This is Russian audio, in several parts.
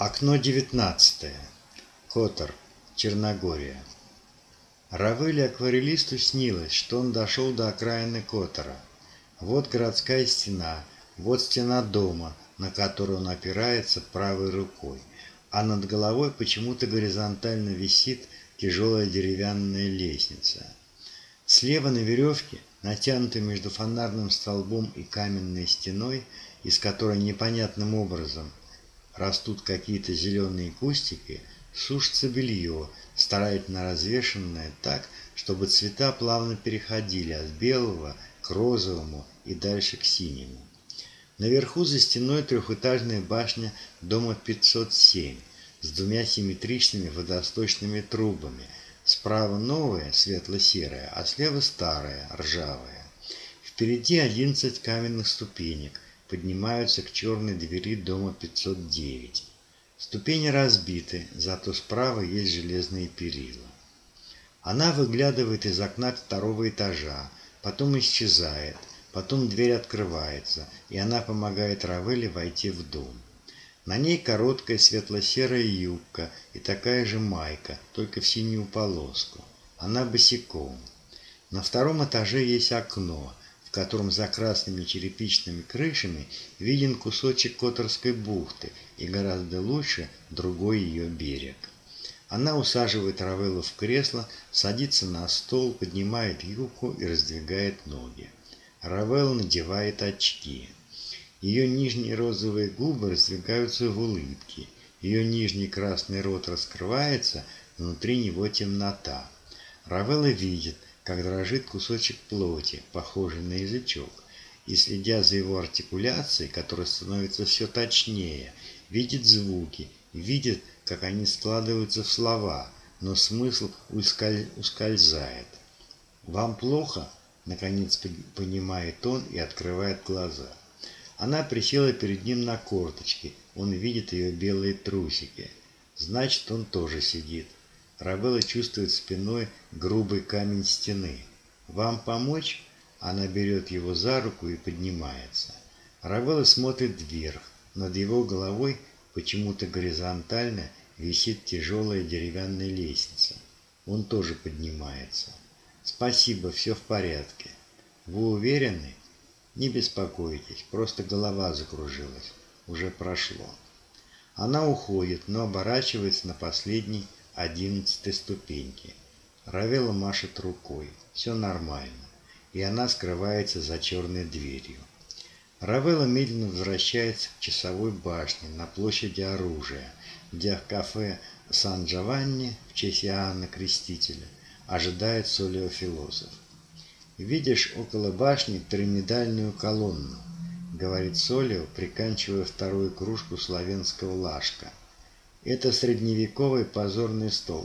Окно 19. Котор, Черногория. Равеле-акварелисту снилось, что он дошел до окраины Котора. Вот городская стена, вот стена дома, на которую он опирается правой рукой, а над головой почему-то горизонтально висит тяжелая деревянная лестница. Слева на веревке, натянутой между фонарным столбом и каменной стеной, из которой непонятным образом растут какие-то зеленые кустики, сушится белье, старательно развешенное так, чтобы цвета плавно переходили от белого к розовому и дальше к синему. Наверху за стеной трехэтажная башня дома 507 с двумя симметричными водосточными трубами. Справа новая, светло-серая, а слева старая, ржавая. Впереди 11 каменных ступенек поднимаются к черной двери дома 509. Ступени разбиты, зато справа есть железные перила. Она выглядывает из окна второго этажа, потом исчезает, потом дверь открывается, и она помогает Равеле войти в дом. На ней короткая светло-серая юбка и такая же майка, только в синюю полоску. Она босиком. На втором этаже есть окно, в котором за красными черепичными крышами виден кусочек Которской бухты и гораздо лучше другой ее берег. Она усаживает Равелу в кресло, садится на стол, поднимает юбку и раздвигает ноги. Равела надевает очки. Ее нижние розовые губы раздвигаются в улыбке. Ее нижний красный рот раскрывается, внутри него темнота. Равела видит, как дрожит кусочек плоти, похожий на язычок, и, следя за его артикуляцией, которая становится все точнее, видит звуки, видит, как они складываются в слова, но смысл ускользает. «Вам плохо?» — наконец понимает он и открывает глаза. Она присела перед ним на корточки, он видит ее белые трусики. Значит, он тоже сидит. Равела чувствует спиной грубый камень стены. «Вам помочь?» Она берет его за руку и поднимается. Равела смотрит вверх. Над его головой почему-то горизонтально висит тяжелая деревянная лестница. Он тоже поднимается. «Спасибо, все в порядке». «Вы уверены?» «Не беспокойтесь, просто голова закружилась. Уже прошло». Она уходит, но оборачивается на последней 11-й ступеньке. Равела машет рукой. Все нормально. И она скрывается за черной дверью. Равела медленно возвращается к часовой башне на площади Оружия, где в кафе Сан-Джованни в честь Иоанна Крестителя ожидает Солио-философ. «Видишь около башни пирамидальную колонну», — говорит Солио, приканчивая вторую кружку славянского лашка. «Это средневековый позорный столб.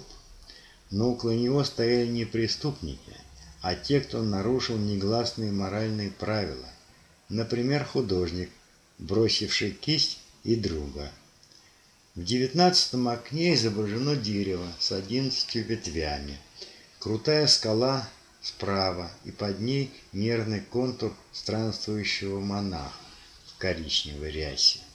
Но около него стояли не преступники, а те, кто нарушил негласные моральные правила. Например, художник, бросивший кисть и друга. В 19-м окне изображено дерево с 11 ветвями, крутая скала справа, и под ней нервный контур странствующего монаха в коричневой рясе.